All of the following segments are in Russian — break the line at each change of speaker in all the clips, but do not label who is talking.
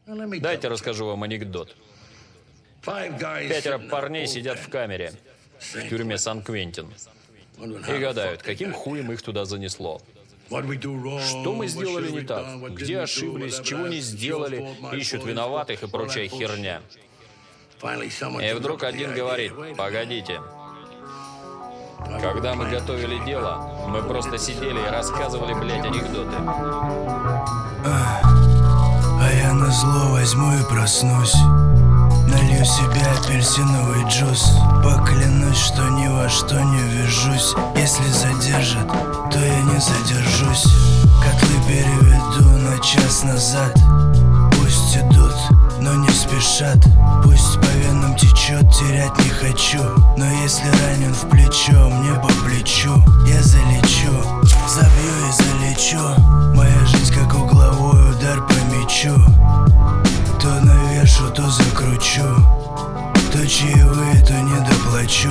Дайте расскажу вам анекдот. 5 парней сидят в камере в тюрьме Сан-Квентин и гадают, каким хуем их туда занесло. Что мы сделали не так? Где ошиблись? Чего не сделали? Ищут виноватых и прочая херня. И вдруг один говорит: погодите. Когда мы готовили дело, мы просто сидели и рассказывали, блядь, анекдоты.
А я назло возьму и проснусь. Налью себе апельсиновый джус. Поклянусь, что ни во что не ввяжусь. Если задержат, то я не задержусь. Котлы переведу на час назад. Пусть идут, но не спешат. Пусть по венам течет, терять не хочу. Но если ранен в плечо, мне по плечу. Я залечу, забью и залечу. Моя жизнь как угловой удар по мячу. То навешу, то закручу. То чаевые, то не доплачу.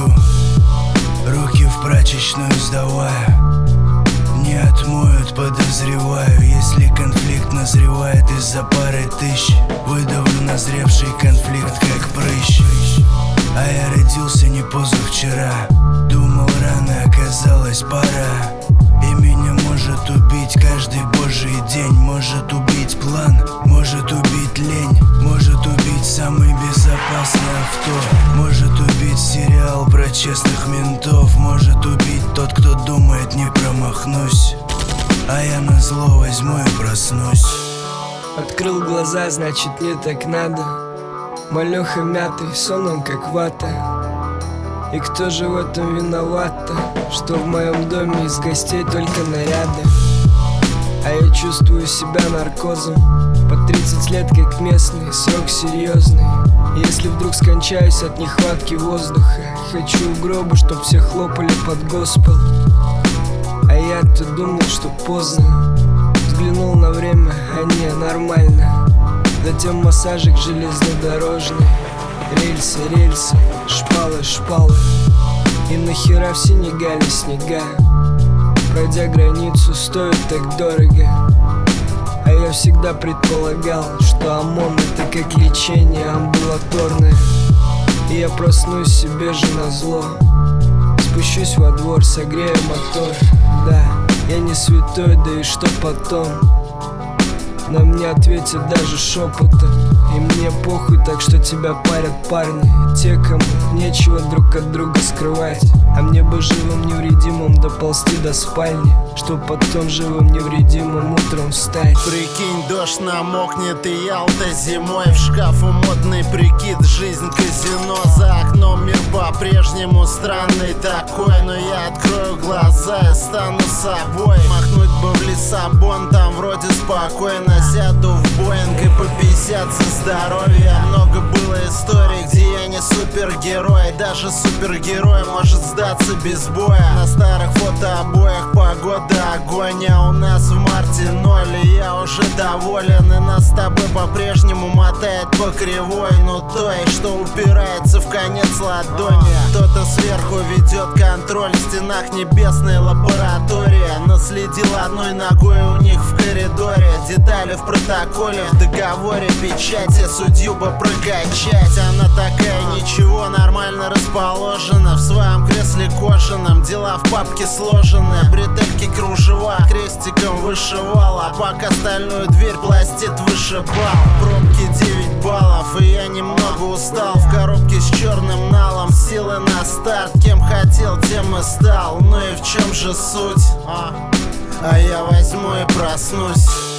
Руки в прачечную сдавая, не отмоют, подозреваю. Если конфликт назревает из-за пары тысяч, выдавлю назревший конфликт как прыщ. А я родился не позавчера. Думал, рано оказалась пора. И меня может убить каждый божий день. Может убить план, может убить лень. Может убить самый безопасный авто. Может убить сериал про честных ментов. Может убить тот, кто думает, не промахнусь. А я назло возьму и проснусь.
Открыл глаза, значит не так надо. Малёха мятый, сонным как вата. И кто же в этом виноват-то? Что в моем доме из гостей только наряды. А я чувствую себя наркозом. По 30 лет как местный, срок серьезный. Если вдруг скончаюсь от нехватки воздуха, хочу в гробу, чтоб все хлопали под госпел. А я-то думал, что поздно. Взглянул на время, а не, нормально. Затем массажик железнодорожный. Рельсы, рельсы, шпалы, шпалы. И нахера в Сенегале снега? Пройдя границу, стоит так дорого. А я всегда предполагал, что ОМОН это как лечение амбулаторное. И я проснусь себе же назло. Спущусь во двор, согрею мотор. Да, я не святой, да и что потом? На мне ответят даже шепотом. И мне похуй, так что тебя парят парни. Те, кому нечего друг от друга скрывать. А мне бы живым невредимым доползти до спальни, чтоб потом живым невредимым утром встать.
Прикинь, дождь намокнет и Ялта зимой. В шкафу модный прикид, жизнь казино. За окном мир по-прежнему странный такой. Но я открою глаза и стану собой. Махнуть бы в Лиссабон, там вроде спокойно. Сяду в Боинг и по 50 за здоровье. Много было историй, где я не супергерой. Даже супергерой может сдаться без боя. На старых фотообоях погода огонь. А у нас в марте 0, и я уже доволен. И нас с тобой по-прежнему мотает по кривой. Ну той, что упирается в конец ладони. Кто-то сверху ведет контроль. В стенах небесной лаборатории. Наследил одной ногой у них в коридоре. Детали в протоколе, в договоре, печати. Судью бы прокачать. Она такая, ничего, нормально расположена. В своем кресле кожаном. Дела в папке сложены. Бретельки кружева крестиком вышивала. Пока остальную дверь пластит вышибал. Пробки 9 баллов, и я немного устал. В коробке с черным налом. Силы на старт, кем хотел, тем и стал. Ну и в чем же суть? А я возьму и проснусь.